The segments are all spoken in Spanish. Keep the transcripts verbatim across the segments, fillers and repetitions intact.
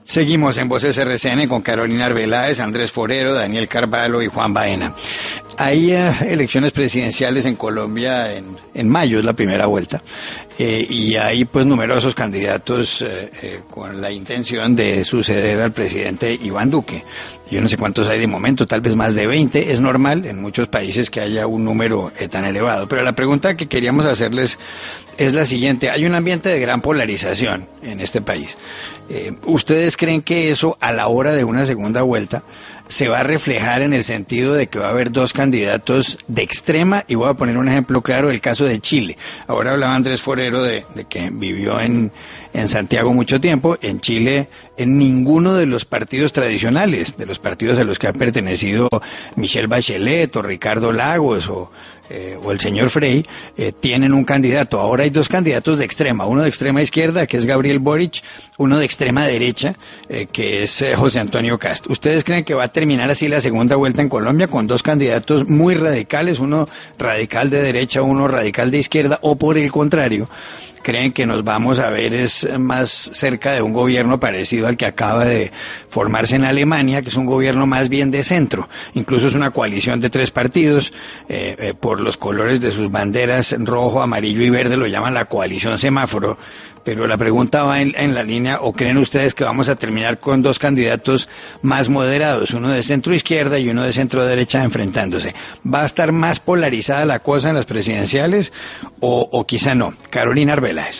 Seguimos en Voces R C N con Carolina Arbeláez, Andrés Forero, Daniel Carvalho y Juan Baena. Hay uh, elecciones presidenciales en Colombia en, en mayo, es la primera vuelta, eh, y hay pues numerosos candidatos eh, eh, con la intención de suceder al presidente Iván Duque. Yo no sé cuántos hay de momento, tal vez más de veinte, es normal en muchos países que haya un número eh, tan elevado. Pero la pregunta que queríamos hacerles es la siguiente: hay un ambiente de gran polarización en este país. Eh, ¿Ustedes creen que eso a la hora de una segunda vuelta se va a reflejar en el sentido de que va a haber dos candidatos de extrema? Y voy a poner un ejemplo claro, el caso de Chile. Ahora hablaba Andrés Forero de, de que vivió en, en Santiago mucho tiempo. En Chile, en ninguno de los partidos tradicionales, de los partidos a los que ha pertenecido Michelle Bachelet o Ricardo Lagos o, eh, o el señor Frey, eh, tienen un candidato. Ahora hay dos candidatos de extrema, uno de extrema izquierda, que es Gabriel Boric, uno de extrema derecha, eh, que es eh, José Antonio Cast. ¿Ustedes creen que va a terminar así la segunda vuelta en Colombia con dos candidatos muy radicales, uno radical de derecha, uno radical de izquierda, o por el contrario, creen que nos vamos a ver es más cerca de un gobierno parecido al que acaba de formarse en Alemania, que es un gobierno más bien de centro? Incluso es una coalición de tres partidos, eh, eh, por los colores de sus banderas, rojo, amarillo y verde, lo llaman la coalición semáforo. Pero la pregunta va en, en la línea: ¿o creen ustedes que vamos a terminar con dos candidatos más moderados, uno de centro izquierda y uno de centro derecha, enfrentándose? ¿Va a estar más polarizada la cosa en las presidenciales o, o quizá no? Carolina Arbeláez.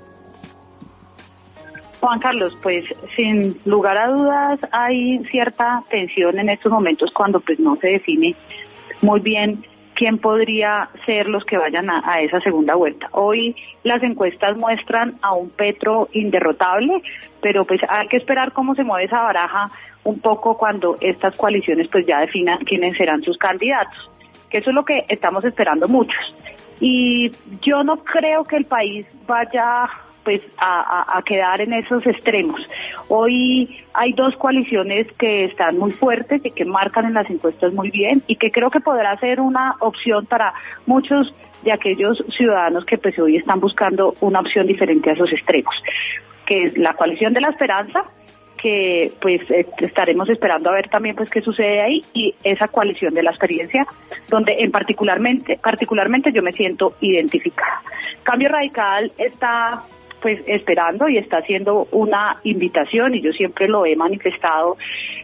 Juan Carlos, pues sin lugar a dudas hay cierta tensión en estos momentos cuando pues no se define muy bien quién podría ser los que vayan a, a esa segunda vuelta. Hoy las encuestas muestran a un Petro inderrotable, pero pues hay que esperar cómo se mueve esa baraja un poco cuando estas coaliciones pues ya definan quiénes serán sus candidatos, que eso es lo que estamos esperando muchos. Y yo no creo que el país vaya pues a, a, a quedar en esos extremos. Hoy hay dos coaliciones que están muy fuertes y que marcan en las encuestas muy bien, y que creo que podrá ser una opción para muchos de aquellos ciudadanos que pues hoy están buscando una opción diferente a esos extremos, que es la coalición de la esperanza, que pues eh, estaremos esperando a ver también pues qué sucede ahí, y esa coalición de la experiencia, donde en particularmente particularmente yo me siento identificada. Cambio Radical está pues esperando y está haciendo una invitación, y yo siempre lo he manifestado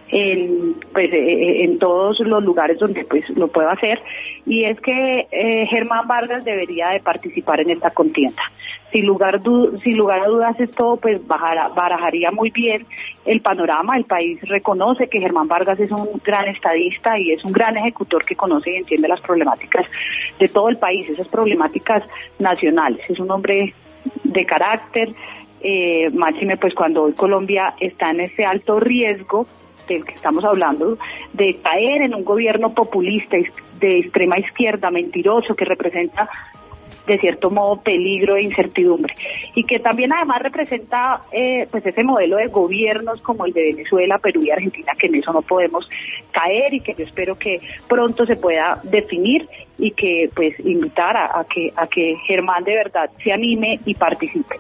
en pues eh, en todos los lugares donde pues lo puedo hacer, y es que eh, Germán Vargas debería de participar en esta contienda. Sin lugar, du- sin lugar a dudas, esto pues bajara, barajaría muy bien el panorama. El país reconoce que Germán Vargas es un gran estadista y es un gran ejecutor que conoce y entiende las problemáticas de todo el país, esas problemáticas nacionales. Es un hombre de carácter, eh, máxime pues cuando hoy Colombia está en ese alto riesgo del que estamos hablando, de caer en un gobierno populista de extrema izquierda, mentiroso, que representa de cierto modo peligro e incertidumbre, y que también además representa eh, pues ese modelo de gobiernos como el de Venezuela, Perú y Argentina, que en eso no podemos caer, y que yo espero que pronto se pueda definir, y que pues invitar a, a que a que Germán de verdad se anime y participe.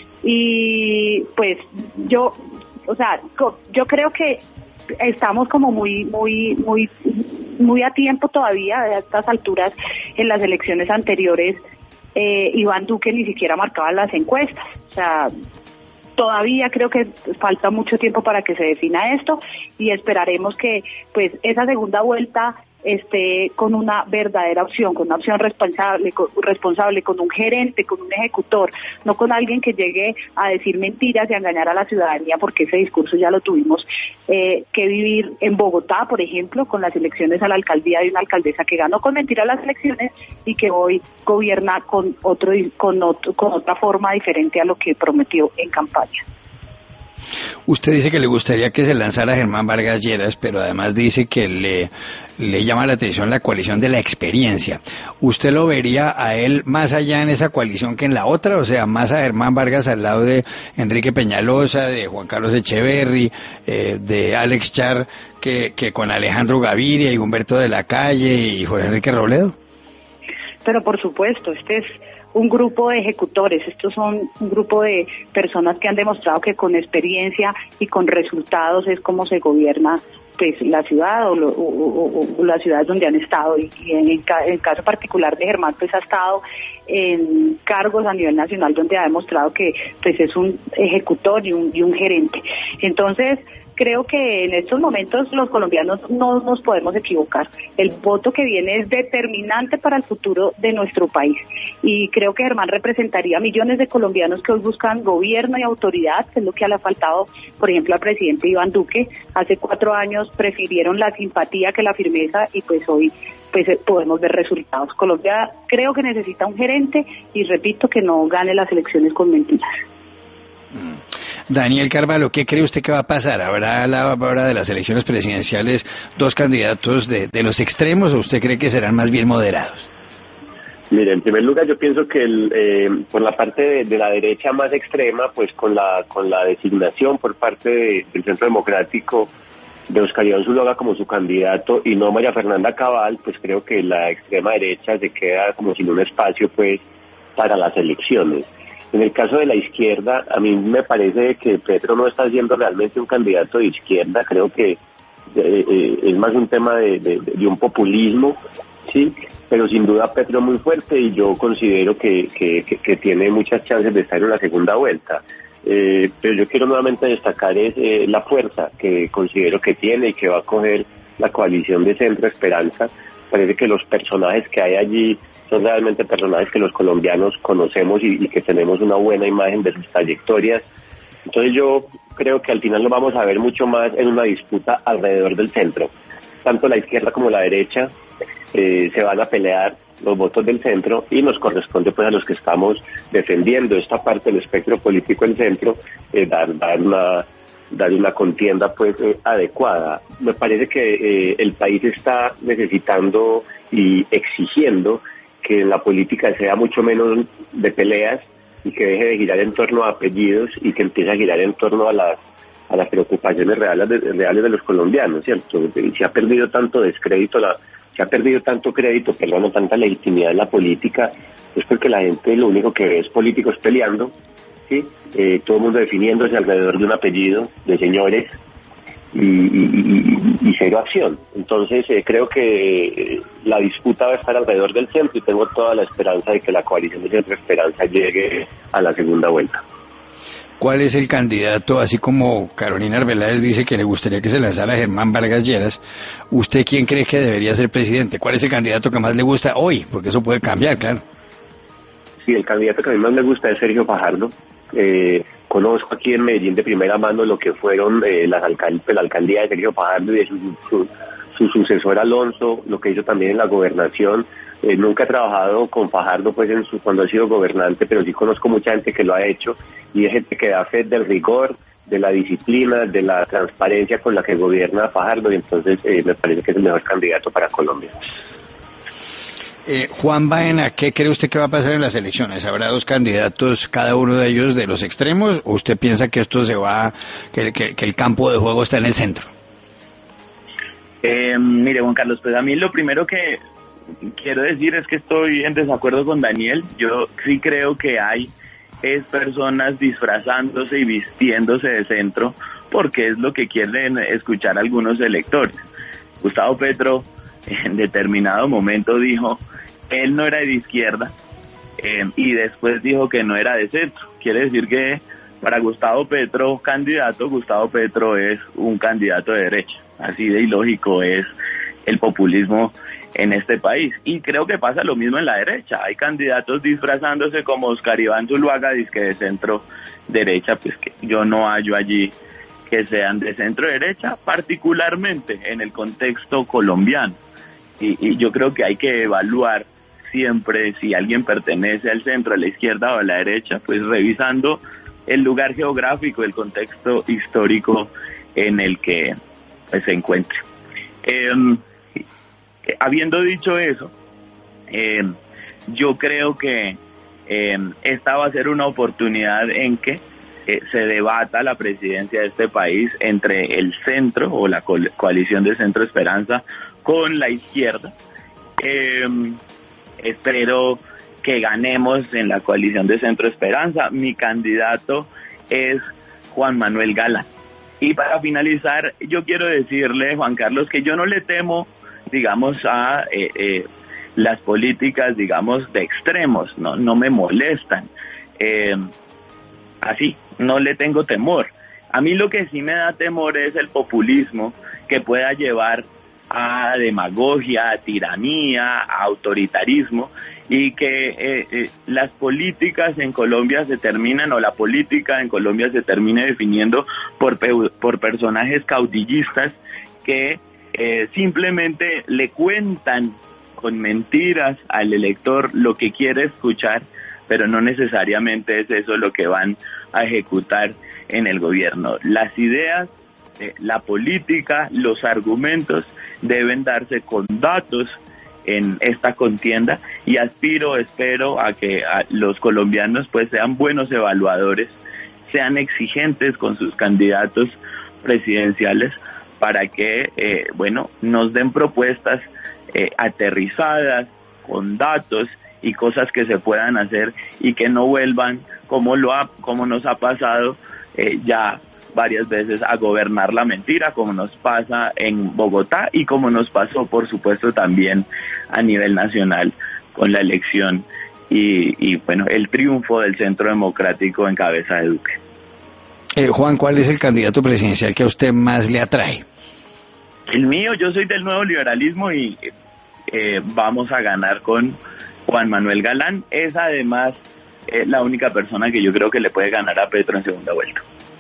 Y pues yo, o sea, yo creo que estamos como muy muy muy muy a tiempo todavía a estas alturas. En las elecciones anteriores Eh, Iván Duque ni siquiera marcaba las encuestas, o sea, todavía creo que falta mucho tiempo para que se defina esto, y esperaremos que pues esa segunda vuelta esté con una verdadera opción, con una opción responsable, con, responsable, con un gerente, con un ejecutor, no con alguien que llegue a decir mentiras y a engañar a la ciudadanía, porque ese discurso ya lo tuvimos eh, que vivir en Bogotá, por ejemplo, con las elecciones a la alcaldía de una alcaldesa que ganó con mentiras las elecciones y que hoy gobierna con otro, con otro, con otra forma diferente a lo que prometió en campaña. Usted dice que le gustaría que se lanzara Germán Vargas Lleras, pero además dice que le, le llama la atención la coalición de la experiencia. ¿Usted lo vería a él más allá en esa coalición que en la otra? O sea, más a Germán Vargas al lado de Enrique Peñalosa, de Juan Carlos Echeverry, eh, de Alex Char, que, que con Alejandro Gaviria y Humberto de la Calle y Jorge Enrique Robledo. Pero por supuesto, este es un grupo de ejecutores, estos son un grupo de personas que han demostrado que con experiencia y con resultados es como se gobierna pues la ciudad o, lo, o, o, o las ciudades donde han estado, y, y en, en el caso particular de Germán pues ha estado en cargos a nivel nacional donde ha demostrado que pues es un ejecutor y un, y un gerente. Entonces creo que en estos momentos los colombianos no nos podemos equivocar. El voto que viene es determinante para el futuro de nuestro país, y creo que Germán representaría a millones de colombianos que hoy buscan gobierno y autoridad, que es lo que le ha faltado, por ejemplo, al presidente Iván Duque. Hace cuatro años prefirieron la simpatía que la firmeza, y pues hoy pues podemos ver resultados. Colombia creo que necesita un gerente, y repito, que no gane las elecciones con mentiras. Daniel Carvalho, ¿qué cree usted que va a pasar? ¿Habrá a la hora de las elecciones presidenciales dos candidatos de, de los extremos, o usted cree que serán más bien moderados? Mire, en primer lugar yo pienso que el, eh, por la parte de, de la derecha más extrema, pues con la con la designación por parte de, del Centro Democrático de Oscar Iván Zuluaga como su candidato y no María Fernanda Cabal, pues creo que la extrema derecha se queda como sin un espacio pues para las elecciones. En el caso de la izquierda, a mí me parece que Petro no está siendo realmente un candidato de izquierda. Creo que eh, eh, es más un tema de, de, de un populismo, sí, pero sin duda Petro es muy fuerte, y yo considero que, que, que, que tiene muchas chances de estar en la segunda vuelta. Eh, pero yo quiero nuevamente destacar es, eh, la fuerza que considero que tiene y que va a coger la coalición de Centro Esperanza. Parece que los personajes que hay allí son realmente personajes que los colombianos conocemos y, y que tenemos una buena imagen de sus trayectorias. Entonces yo creo que al final lo vamos a ver mucho más en una disputa alrededor del centro. Tanto la izquierda como la derecha eh, se van a pelear los votos del centro, y nos corresponde pues a los que estamos defendiendo esta parte del espectro político del centro eh, dar, dar una dar una contienda pues eh, adecuada. Me parece que eh, el país está necesitando y exigiendo que la política sea mucho menos de peleas y que deje de girar en torno a apellidos y que empiece a girar en torno a las a las preocupaciones reales de, reales de los colombianos, ¿cierto? Se ha perdido tanto descrédito, la, se ha perdido tanto crédito, perdón, tanta legitimidad en la política, es porque la gente lo único que ve es políticos peleando, ¿sí? Eh, todo el mundo definiéndose alrededor de un apellido, de señores, y, y, y, y cero acción. Entonces eh, creo que eh, la disputa va a estar alrededor del centro, y tengo toda la esperanza de que la coalición de Centro Esperanza llegue a la segunda vuelta. ¿Cuál es el candidato, así como Carolina Arbeláez dice que le gustaría que se lanzara Germán Vargas Lleras? ¿Usted quién cree que debería ser presidente? ¿Cuál es el candidato que más le gusta hoy? Porque eso puede cambiar, claro. Sí, el candidato que a mí más me gusta es Sergio Fajardo. Eh, conozco aquí en Medellín de primera mano lo que fueron eh, las alcald- la alcaldía de Sergio Fajardo y de su, su, su sucesor Alonso, lo que hizo también en la gobernación. Eh, nunca he trabajado con Fajardo pues en su cuando ha sido gobernante, pero sí conozco mucha gente que lo ha hecho, y es gente que da fe del rigor, de la disciplina, de la transparencia con la que gobierna Fajardo, y entonces eh, me parece que es el mejor candidato para Colombia. Eh, Juan Baena, ¿qué cree usted que va a pasar en las elecciones? ¿Habrá dos candidatos, cada uno de ellos de los extremos, o usted piensa que esto se va, que, que, que el campo de juego está en el centro? Eh, mire, Juan Carlos, pues a mí lo primero que quiero decir es que estoy en desacuerdo con Daniel. Yo sí creo que hay es personas disfrazándose y vistiéndose de centro, porque es lo que quieren escuchar algunos electores. Gustavo Petro en determinado momento dijo él no era de izquierda eh, y después dijo que no era de centro. Quiere decir que para Gustavo Petro, candidato, Gustavo Petro es un candidato de derecha. Así de ilógico es el populismo en este país. Y creo que pasa lo mismo en la derecha. Hay candidatos disfrazándose como Oscar Iván Zuluaga, disque de centro derecha, pues que yo no hallo allí que sean de centro derecha, particularmente en el contexto colombiano. Y, y yo creo que hay que evaluar siempre si alguien pertenece al centro, a la izquierda o a la derecha, pues revisando el lugar geográfico, el contexto histórico en el que pues, se encuentre. Eh, habiendo dicho eso, eh, yo creo que eh, esta va a ser una oportunidad en que eh, se debata la presidencia de este país entre el centro o la co- coalición de Centro Esperanza con la izquierda. Eh, espero que ganemos en la coalición de Centro Esperanza. Mi candidato es Juan Manuel Galán. Y para finalizar, yo quiero decirle, Juan Carlos, que yo no le temo, digamos, a eh, eh, las políticas, digamos, de extremos, no, no me molestan. Eh, así, no le tengo temor. A mí lo que sí me da temor es el populismo que pueda llevar a demagogia, a tiranía, a autoritarismo, y que eh, eh, las políticas en Colombia se terminan, o la política en Colombia se termine definiendo por, por personajes caudillistas que eh, simplemente le cuentan con mentiras al elector lo que quiere escuchar, pero no necesariamente es eso lo que van a ejecutar en el gobierno. Las ideas, eh, la política, los argumentos deben darse con datos en esta contienda, y aspiro, espero a que a los colombianos pues sean buenos evaluadores, sean exigentes con sus candidatos presidenciales para que, eh, bueno, nos den propuestas eh, aterrizadas, con datos y cosas que se puedan hacer, y que no vuelvan como lo ha, como nos ha pasado eh, ya varias veces a gobernar la mentira, como nos pasa en Bogotá y como nos pasó, por supuesto, también a nivel nacional con la elección y, y bueno, el triunfo del Centro Democrático en cabeza de Duque. Eh, Juan, ¿cuál es el candidato presidencial que a usted más le atrae? El mío, yo soy del nuevo liberalismo y eh, vamos a ganar con Juan Manuel Galán. Es además eh, la única persona que yo creo que le puede ganar a Petro en segunda vuelta.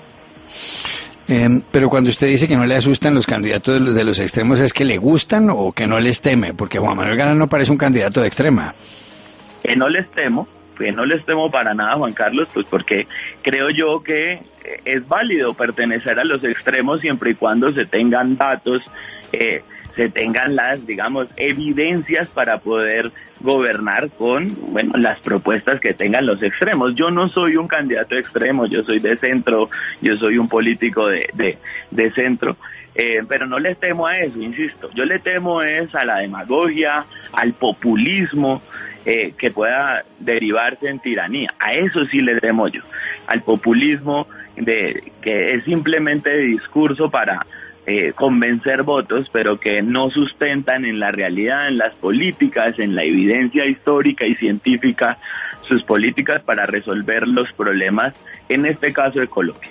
Eh, pero cuando usted dice que no le asustan los candidatos de los, de los extremos, ¿es que le gustan o que no les teme? Porque Juan Manuel Galán no parece un candidato de extrema. Que no les temo, que no les temo para nada, Juan Carlos, pues porque creo yo que es válido pertenecer a los extremos siempre y cuando se tengan datos, eh, se tengan las, digamos, evidencias para poder gobernar con, bueno, las propuestas que tengan los extremos. Yo no soy un candidato extremo, yo soy de centro, yo soy un político de, de, de centro, eh, pero no le temo a eso, insisto. Yo le temo es a la demagogia, al populismo, eh, que pueda derivarse en tiranía. A eso sí le temo yo, al populismo de que es simplemente de discurso para Eh, convencer votos, pero que no sustentan en la realidad, en las políticas, en la evidencia histórica y científica, sus políticas para resolver los problemas, en este caso de Colombia.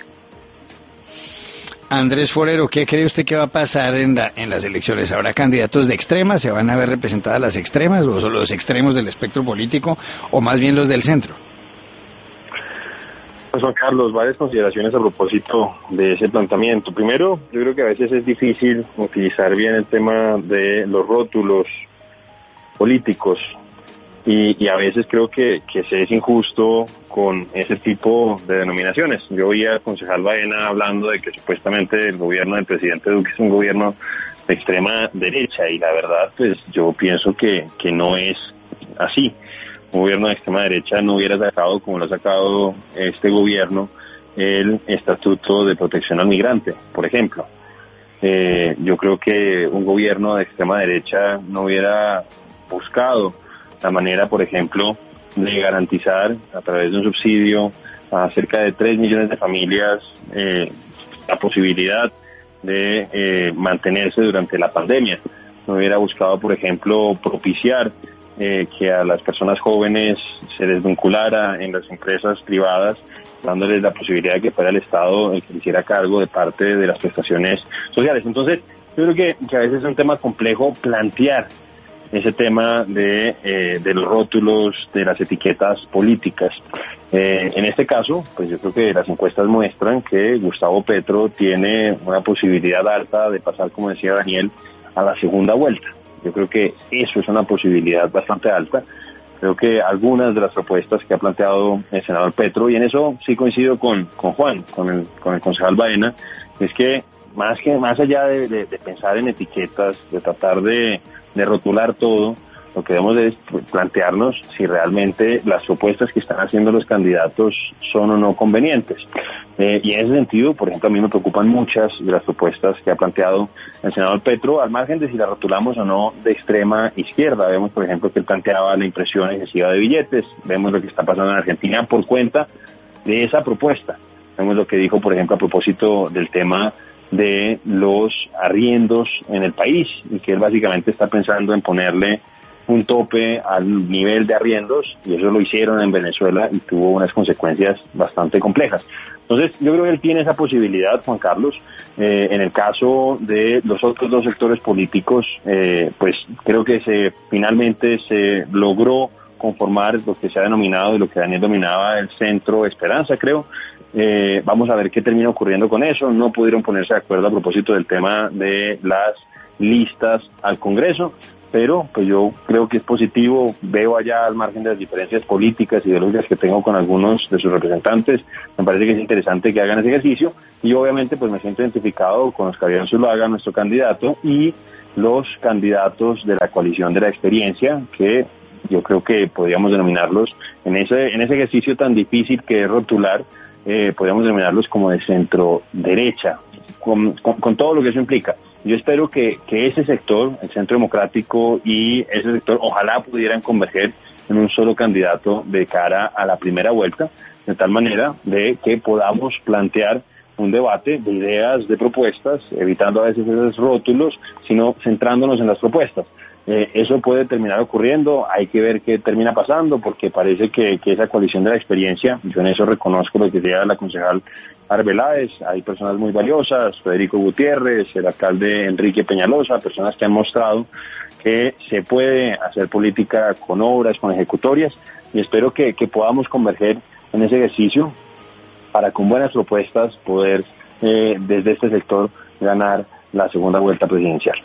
Andrés Forero, ¿qué cree usted que va a pasar en, la, en las elecciones? ¿Habrá candidatos de extremas? ¿Se van a ver representadas las extremas o solo los extremos del espectro político o más bien los del centro? Pues Juan Carlos, varias consideraciones a propósito de ese planteamiento. Primero, yo creo que a veces es difícil utilizar bien el tema de los rótulos políticos y, y a veces creo que, que se es injusto con ese tipo de denominaciones. Yo oía al concejal Baena hablando de que supuestamente el gobierno del presidente Duque es un gobierno de extrema derecha y la verdad, pues yo pienso que, que no es así. Un gobierno de extrema derecha no hubiera sacado, como lo ha sacado este gobierno, el Estatuto de Protección al Migrante, por ejemplo. Eh, yo creo que un gobierno de extrema derecha no hubiera buscado la manera, por ejemplo, de garantizar a través de un subsidio a cerca de tres millones de familias eh, la posibilidad de eh, mantenerse durante la pandemia. No hubiera buscado, por ejemplo, propiciar Eh, que a las personas jóvenes se les vinculara en las empresas privadas, dándoles la posibilidad de que fuera el Estado el que se hiciera cargo de parte de las prestaciones sociales. Entonces, yo creo que, que a veces es un tema complejo plantear ese tema de, eh, de los rótulos, de las etiquetas políticas. Eh, en este caso, pues yo creo que las encuestas muestran que Gustavo Petro tiene una posibilidad alta de pasar, como decía Daniel, a la segunda vuelta. Yo creo que eso es una posibilidad bastante alta. Creo que algunas de las propuestas que ha planteado el senador Petro, y en eso sí coincido con, con Juan, con el, con el concejal Baena, es que más que más allá de, de, de pensar en etiquetas, de tratar de, de rotular todo, Lo que debemos es plantearnos si realmente las propuestas que están haciendo los candidatos son o no convenientes. Eh, y en ese sentido, por ejemplo, a mí me preocupan muchas de las propuestas que ha planteado el senador Petro, al margen de si las rotulamos o no de extrema izquierda. Vemos, por ejemplo, que él planteaba la impresión excesiva de billetes, vemos lo que está pasando en Argentina por cuenta de esa propuesta. Vemos lo que dijo, por ejemplo, a propósito del tema de los arriendos en el país, y que él básicamente está pensando en ponerle un tope al nivel de arriendos, y eso lo hicieron en Venezuela y tuvo unas consecuencias bastante complejas. Entonces, yo creo que él tiene esa posibilidad, Juan Carlos. Eh, en el caso de los otros dos sectores políticos, eh, pues creo que se finalmente se logró conformar lo que se ha denominado y lo que Daniel dominaba el Centro Esperanza, creo. Eh, vamos a ver qué termina ocurriendo con eso. No pudieron ponerse de acuerdo a propósito del tema de las listas al Congreso, pero pues yo creo que es positivo. Veo allá, al margen de las diferencias políticas y ideológicas que tengo con algunos de sus representantes, me parece que es interesante que hagan ese ejercicio, y obviamente pues me siento identificado con Oscar Iván Zuluaga, nuestro candidato, y los candidatos de la coalición de la experiencia, que yo creo que podríamos denominarlos en ese en ese ejercicio tan difícil que es rotular, eh, podríamos denominarlos como de centro derecha, con, con, con todo lo que eso implica. Yo espero que, que ese sector, el Centro Democrático y ese sector, ojalá pudieran converger en un solo candidato de cara a la primera vuelta, de tal manera de que podamos plantear un debate de ideas, de propuestas, evitando a veces esos rótulos, sino centrándonos en las propuestas. Eh, eso puede terminar ocurriendo, hay que ver qué termina pasando, porque parece que, que esa coalición de la experiencia, yo en eso reconozco lo que decía la concejal Arbeláez, hay personas muy valiosas, Federico Gutiérrez, el alcalde Enrique Peñalosa, personas que han mostrado que se puede hacer política con obras, con ejecutorias, y espero que, que podamos converger en ese ejercicio para con buenas propuestas poder eh, desde este sector ganar la segunda vuelta presidencial.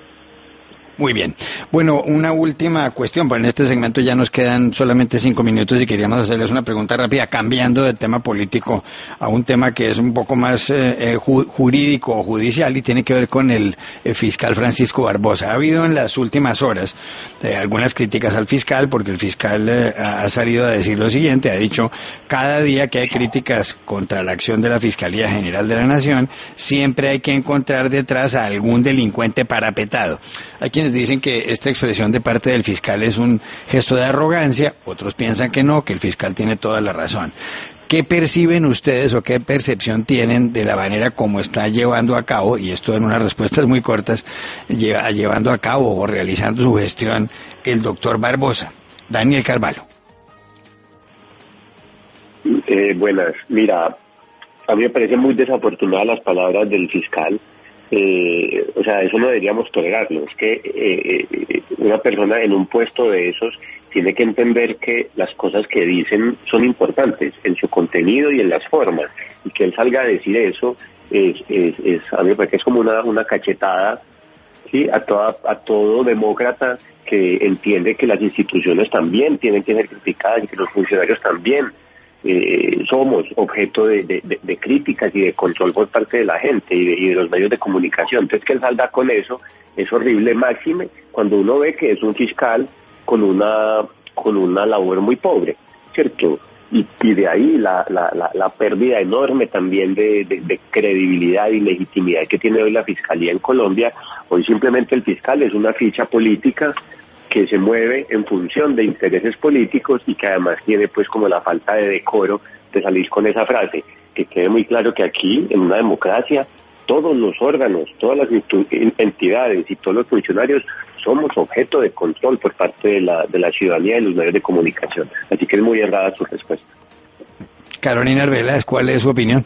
Muy bien. Bueno, una última cuestión, porque en este segmento ya nos quedan solamente cinco minutos y queríamos hacerles una pregunta rápida, cambiando del tema político a un tema que es un poco más eh, ju- jurídico o judicial y tiene que ver con el, el fiscal Francisco Barbosa. Ha habido en las últimas horas eh, algunas críticas al fiscal, porque el fiscal eh, ha salido a decir lo siguiente, ha dicho: cada día que hay críticas contra la acción de la Fiscalía General de la Nación, siempre hay que encontrar detrás a algún delincuente parapetado. Hay quienes dicen que esta expresión de parte del fiscal es un gesto de arrogancia, otros piensan que no, que el fiscal tiene toda la razón. ¿Qué perciben ustedes o qué percepción tienen de la manera como está llevando a cabo, y esto en unas respuestas muy cortas, lleva, llevando a cabo o realizando su gestión el doctor Barbosa? Daniel Carvalho. Eh, buenas, mira, a mí me parecen muy desafortunadas las palabras del fiscal. Eh, o sea, eso no deberíamos tolerarlo. Es que eh, eh, una persona en un puesto de esos tiene que entender que las cosas que dicen son importantes en su contenido y en las formas, y que él salga a decir eso es, es, es a mí me parece que es como una, una cachetada, sí, a toda, a todo demócrata que entiende que las instituciones también tienen que ser criticadas y que los funcionarios también Eh, somos objeto de, de, de, de críticas y de control por parte de la gente y de, y de los medios de comunicación. Entonces, que él salga con eso es horrible, máxime cuando uno ve que es un fiscal con una con una labor muy pobre, ¿cierto? Y, y de ahí la, la, la, la pérdida enorme también de, de, de credibilidad y legitimidad que tiene hoy la Fiscalía en Colombia. Hoy simplemente el fiscal es una ficha política que se mueve en función de intereses políticos y que además tiene pues como la falta de decoro de salir con esa frase. Que quede muy claro que aquí, en una democracia, todos los órganos, todas las entidades y todos los funcionarios somos objeto de control por parte de la, de la ciudadanía y los medios de comunicación. Así que es muy errada su respuesta. Carolina Arbeláez, ¿cuál es su opinión?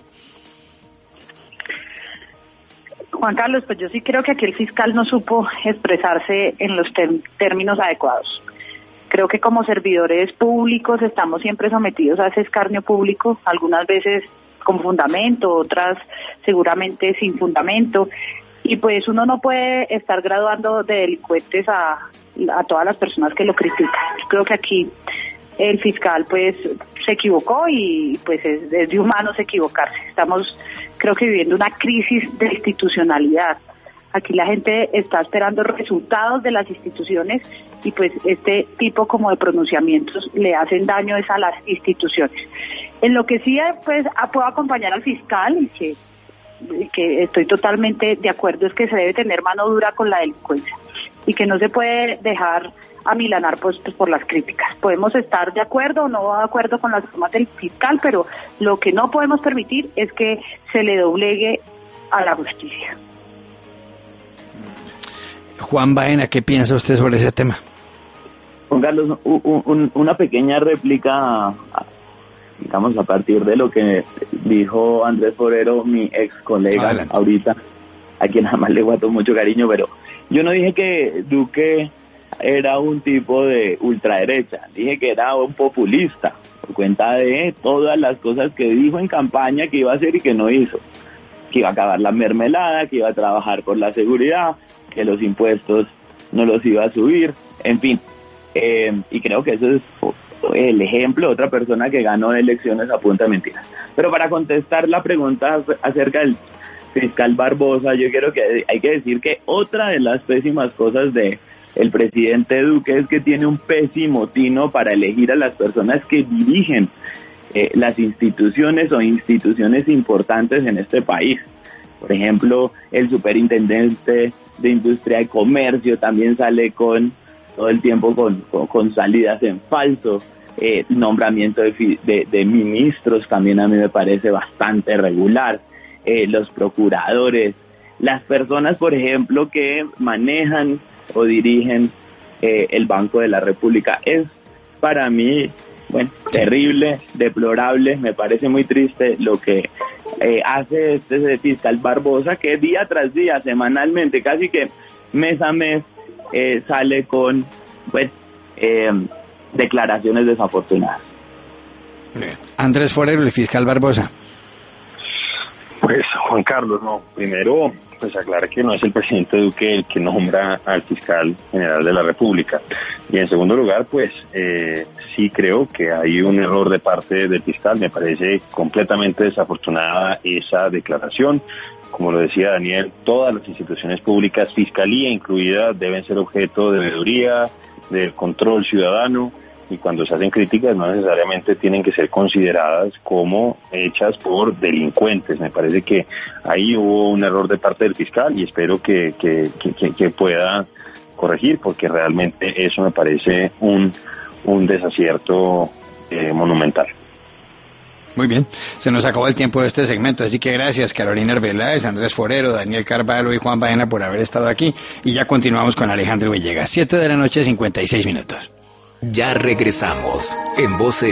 Juan Carlos, pues yo sí creo que aquí el fiscal no supo expresarse en los tem- términos adecuados. Creo que como servidores públicos estamos siempre sometidos a ese escarnio público, algunas veces con fundamento, otras seguramente sin fundamento, y pues uno no puede estar graduando de delincuentes a, a todas las personas que lo critican. Yo creo que aquí el fiscal pues se equivocó y pues es, es de humanos equivocarse. Estamos creo que viviendo una crisis de institucionalidad. Aquí la gente está esperando resultados de las instituciones y pues este tipo como de pronunciamientos le hacen daño es a las instituciones. En lo que sí pues puedo acompañar al fiscal y que, y que estoy totalmente de acuerdo es que se debe tener mano dura con la delincuencia y que no se puede dejar amilanar pues, pues por las críticas. Podemos estar de acuerdo o no de acuerdo con las formas del fiscal, pero lo que no podemos permitir es que se le doblegue a la justicia. Juan Baena, ¿qué piensa usted sobre ese tema? Juan Carlos, un, un, una pequeña réplica, digamos, a partir de lo que dijo Andrés Forero, mi ex colega, Adelante. ahorita, a quien jamás le guardo mucho cariño, pero yo no dije que Duque era un tipo de ultraderecha, dije que era un populista, por cuenta de todas las cosas que dijo en campaña que iba a hacer y que no hizo, que iba a acabar la mermelada, que iba a trabajar por la seguridad, que los impuestos no los iba a subir, en fin, eh, y creo que eso es el ejemplo de otra persona que ganó elecciones a punta de mentiras. Pero para contestar la pregunta acerca del fiscal Barbosa, yo quiero que hay que decir que otra de las pésimas cosas de el presidente Duque es que tiene un pésimo tino para elegir a las personas que dirigen eh, las instituciones o instituciones importantes en este país. Por ejemplo, el superintendente de Industria y Comercio también sale con todo el tiempo con, con, con salidas en falso. Eh, nombramiento de, de, de ministros también a mí me parece bastante regular. Eh, los procuradores, las personas, por ejemplo, que manejan o dirigen eh, el Banco de la República. Es para mí, bueno, terrible, deplorable, me parece muy triste lo que eh, hace este fiscal Barbosa, que día tras día, semanalmente, casi que mes a mes, eh, sale con, pues, eh, declaraciones desafortunadas. Andrés Forero, el fiscal Barbosa. Pues, Juan Carlos, no, primero, pues aclarar que no es el presidente Duque el que nombra al fiscal general de la República. Y en segundo lugar, pues, eh, sí creo que hay un error de parte del fiscal. Me parece completamente desafortunada esa declaración. Como lo decía Daniel, todas las instituciones públicas, fiscalía incluida, deben ser objeto de veeduría, del control ciudadano. Y cuando se hacen críticas no necesariamente tienen que ser consideradas como hechas por delincuentes. Me parece que ahí hubo un error de parte del fiscal y espero que, que, que, que pueda corregir, porque realmente eso me parece un, un desacierto eh, monumental. Muy bien, se nos acabó el tiempo de este segmento, así que gracias Carolina Arbeláez, Andrés Forero, Daniel Carvalho y Juan Baena por haber estado aquí, y ya continuamos con Alejandro Villegas. Siete de la noche, cincuenta y seis minutos. Ya regresamos en Voces